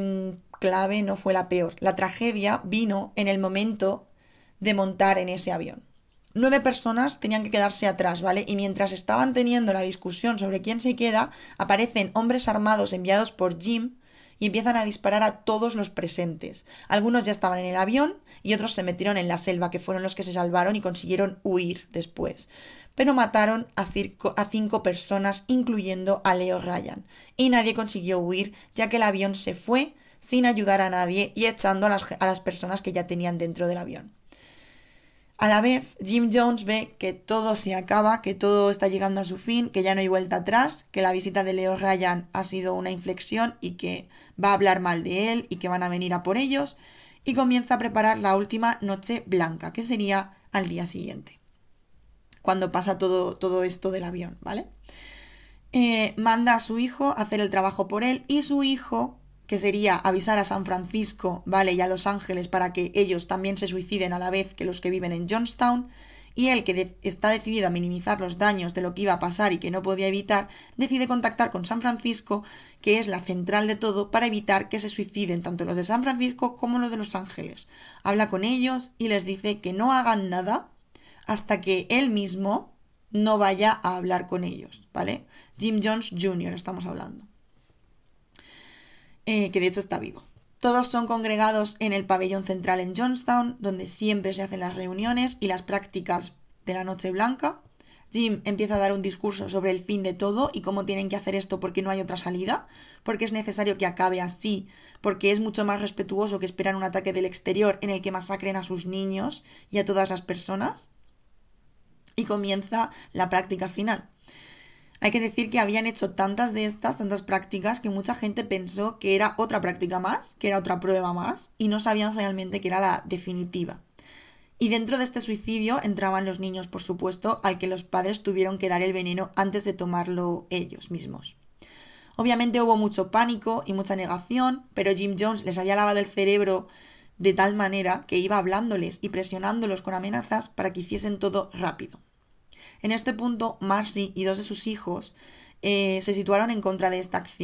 clave no fue la peor. La tragedia vino en el momento de montar en ese avión. 9 personas tenían que quedarse atrás, ¿vale? Y mientras estaban teniendo la discusión sobre quién se queda, aparecen hombres armados enviados por Jim y empiezan a disparar a todos los presentes. Algunos ya estaban en el avión y otros se metieron en la selva, que fueron los que se salvaron y consiguieron huir después. Pero mataron a 5 personas, incluyendo a Leo Ryan. Y nadie consiguió huir, ya que el avión se fue sin ayudar a nadie y echando a las personas que ya tenían dentro del avión. A la vez, Jim Jones ve que todo se acaba, que todo está llegando a su fin, que ya no hay vuelta atrás, que la visita de Leo Ryan ha sido una inflexión y que va a hablar mal de él y que van a venir a por ellos, y comienza a preparar la última noche blanca, que sería al día siguiente, cuando pasa todo esto del avión, ¿vale? Manda a su hijo a hacer el trabajo por él y su hijo, que sería avisar a San Francisco, ¿vale? Y a Los Ángeles para que ellos también se suiciden a la vez que los que viven en Johnstown, y él, que está decidido a minimizar los daños de lo que iba a pasar y que no podía evitar, decide contactar con San Francisco, que es la central de todo, para evitar que se suiciden tanto los de San Francisco como los de Los Ángeles. Habla con ellos y les dice que no hagan nada hasta que él mismo no vaya a hablar con ellos, ¿vale? Jim Jones Jr. estamos hablando. Que de hecho está vivo. Todos son congregados en el pabellón central en Johnstown, donde siempre se hacen las reuniones y las prácticas de la Noche Blanca. Jim empieza a dar un discurso sobre el fin de todo y cómo tienen que hacer esto porque no hay otra salida, porque es necesario que acabe así, porque es mucho más respetuoso que esperar un ataque del exterior en el que masacren a sus niños y a todas las personas. Y comienza la práctica final. Hay que decir que habían hecho tantas prácticas, que mucha gente pensó que era otra práctica más, que era otra prueba más, y no sabían realmente que era la definitiva. Y dentro de este suicidio entraban los niños, por supuesto, al que los padres tuvieron que dar el veneno antes de tomarlo ellos mismos. Obviamente hubo mucho pánico y mucha negación, pero Jim Jones les había lavado el cerebro de tal manera que iba hablándoles y presionándolos con amenazas para que hiciesen todo rápido. En este punto, Marcy y 2 de sus hijos se situaron en contra de esta acción.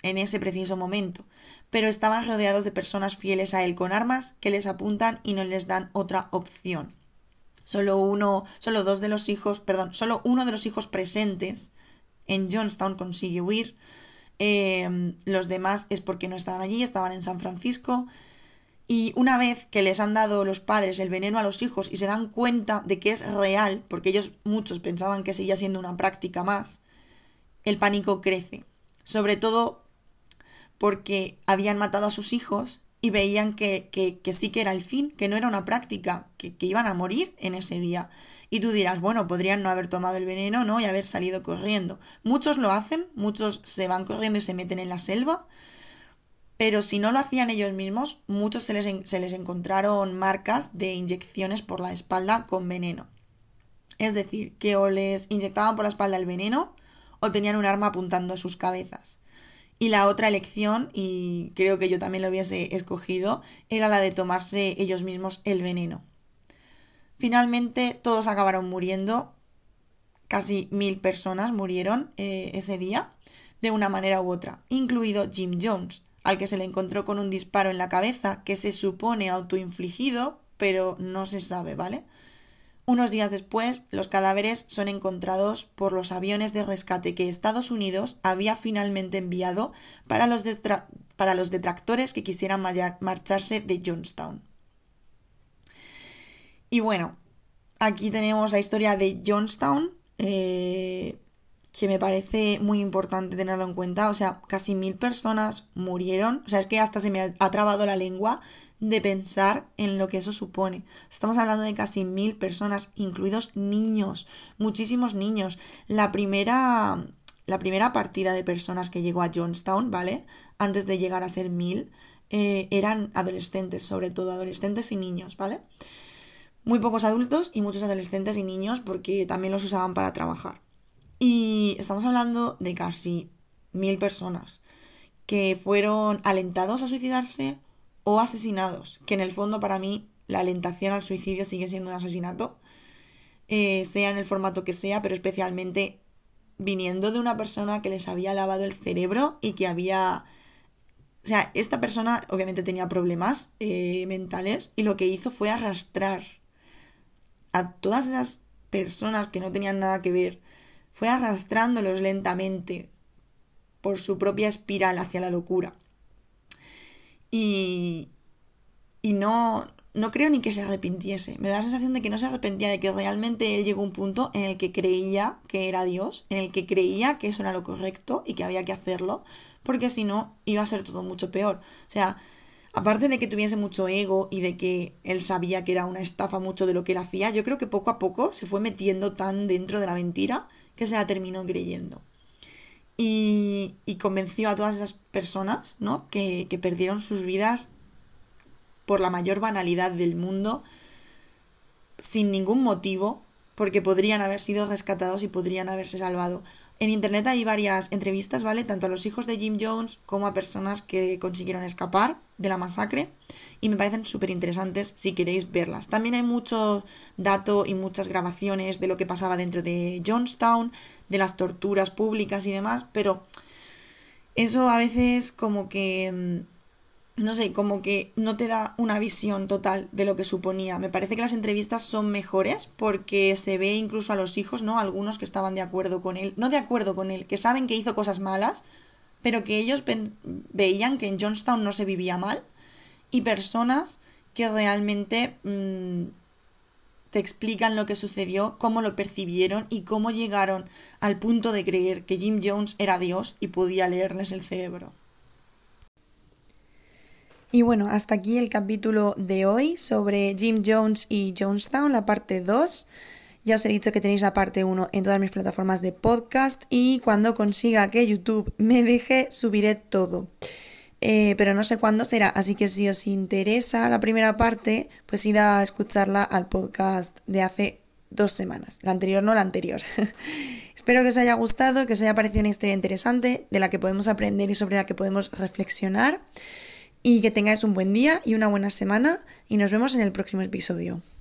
en ese preciso momento, pero estaban rodeados de personas fieles a él con armas que les apuntan y no les dan otra opción. Solo uno de los hijos presentes en Johnstown consigue huir. Los demás es porque no estaban allí, estaban en San Francisco. Y una vez que les han dado los padres el veneno a los hijos y se dan cuenta de que es real, porque muchos pensaban que seguía siendo una práctica más, el pánico crece. Sobre todo porque habían matado a sus hijos y veían que sí que era el fin, que no era una práctica, que iban a morir en ese día. Y tú dirás, bueno, podrían no haber tomado el veneno, ¿no? Y haber salido corriendo. Muchos lo hacen, muchos se van corriendo y se meten en la selva, pero si no lo hacían ellos mismos, muchos se les encontraron marcas de inyecciones por la espalda con veneno. Es decir, que o les inyectaban por la espalda el veneno o tenían un arma apuntando a sus cabezas. Y la otra elección, y creo que yo también lo hubiese escogido, era la de tomarse ellos mismos el veneno. Finalmente todos acabaron muriendo, casi 1000 personas murieron ese día, de una manera u otra, incluido Jim Jones, al que se le encontró con un disparo en la cabeza que se supone autoinfligido, pero no se sabe, ¿vale? Unos días después, los cadáveres son encontrados por los aviones de rescate que Estados Unidos había finalmente enviado para los detractores que quisieran marcharse de Johnstown. Y bueno, aquí tenemos la historia de Johnstown, que me parece muy importante tenerlo en cuenta. O sea, casi 1000 personas murieron. O sea, es que hasta se me ha trabado la lengua de pensar en lo que eso supone. Estamos hablando de casi 1000 personas, incluidos niños, muchísimos niños. La primera partida de personas que llegó a Johnstown, ¿vale? Antes de llegar a ser 1000, eran adolescentes, sobre todo adolescentes y niños, ¿vale? Muy pocos adultos y muchos adolescentes y niños porque también los usaban para trabajar. Y estamos hablando de casi 1000 personas que fueron alentados a suicidarse o asesinados, que en el fondo para mí la alentación al suicidio sigue siendo un asesinato, sea en el formato que sea, pero especialmente viniendo de una persona que les había lavado el cerebro y que había... O sea, esta persona obviamente tenía problemas mentales y lo que hizo fue arrastrar a todas esas personas que no tenían nada que ver, fue arrastrándolos lentamente por su propia espiral hacia la locura. Y no creo ni que se arrepintiese. Me da la sensación de que no se arrepentía, de que realmente él llegó a un punto en el que creía que era Dios, en el que creía que eso era lo correcto y que había que hacerlo, porque si no iba a ser todo mucho peor. O sea, aparte de que tuviese mucho ego y de que él sabía que era una estafa mucho de lo que él hacía, yo creo que poco a poco se fue metiendo tan dentro de la mentira que se la terminó creyendo. Y convenció a todas esas personas, ¿no? que perdieron sus vidas por la mayor banalidad del mundo, sin ningún motivo, porque podrían haber sido rescatados y podrían haberse salvado. En internet hay varias entrevistas, ¿vale? Tanto a los hijos de Jim Jones como a personas que consiguieron escapar de la masacre y me parecen súper interesantes si queréis verlas. También hay mucho dato y muchas grabaciones de lo que pasaba dentro de Johnstown, de las torturas públicas y demás, pero eso a veces como que... no sé, como que no te da una visión total de lo que suponía. Me parece que las entrevistas son mejores porque se ve incluso a los hijos, ¿no? Algunos que estaban de acuerdo con él, no de acuerdo con él, que saben que hizo cosas malas, pero que ellos veían que en Johnstown no se vivía mal, y personas que realmente te explican lo que sucedió, cómo lo percibieron y cómo llegaron al punto de creer que Jim Jones era Dios y podía leerles el cerebro. Y bueno, hasta aquí el capítulo de hoy sobre Jim Jones y Johnstown, la parte 2. Ya os he dicho que tenéis la parte 1 en todas mis plataformas de podcast y cuando consiga que YouTube me deje subiré todo. Pero no sé cuándo será, así que si os interesa la primera parte, pues id a escucharla al podcast de hace 2 semanas. La anterior no, la anterior. Espero que os haya gustado, que os haya parecido una historia interesante de la que podemos aprender y sobre la que podemos reflexionar. Y que tengáis un buen día y una buena semana y nos vemos en el próximo episodio.